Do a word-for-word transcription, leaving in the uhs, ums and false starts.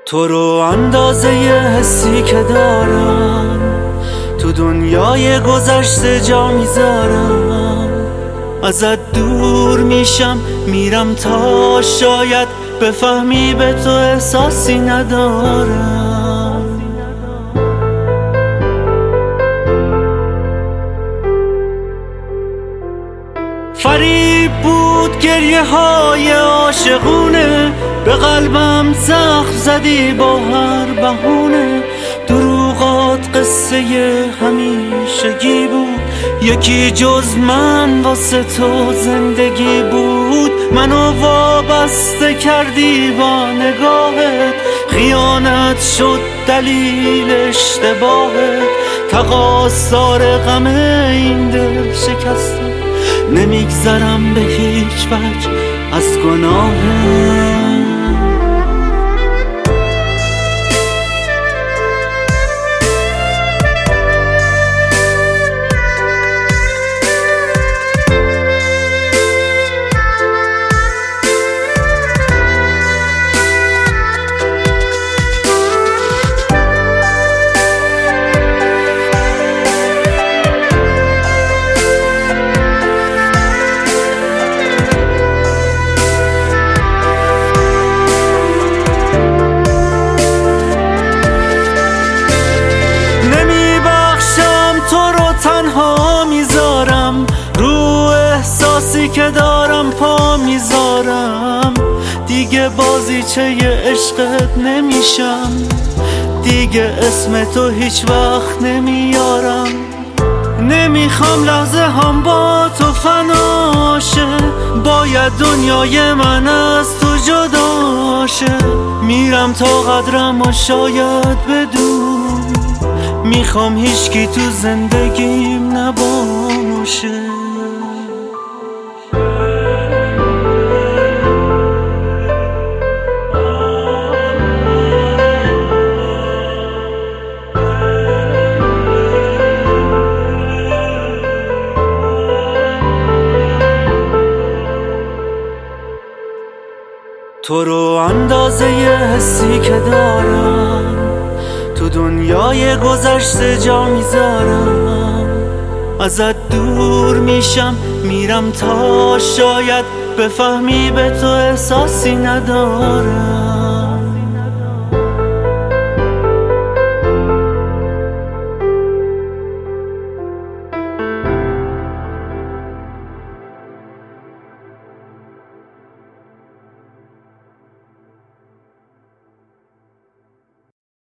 تو رو اندازه حسی که دارم تو دنیای گذشته جا میذارم. ازت دور میشم میرم تا شاید بفهمی به تو احساسی ندارم. فریب بود گریه های عاشقونه، به قلبم زخم زدی با هر بهونه. دروغات قصه همیشگی بود، یکی جز من واسه تو زندگی بود. منو وابسته کردی با نگاهت، خیانت شد دلیل اشتباهت. تقاصر غم این دل شکسته، نمیگذرم به هیچ وجه از گناهت. که دارم پا میذارم، دیگه بازیچه عشقت نمیشم، دیگه اسم تو هیچ وقت نمیارم. نمیخوام لحظه هم با تو فناشه، باید دنیای من از تو جداشه. میرم تا قدرم و شاید بدون، میخوام هیچکی تو زندگیم نباشه. تو رو اندازه حسی که دارم تو دنیای گذشته جا میذارم. ازت دور میشم میرم تا شاید بفهمی به تو احساسی ندارم.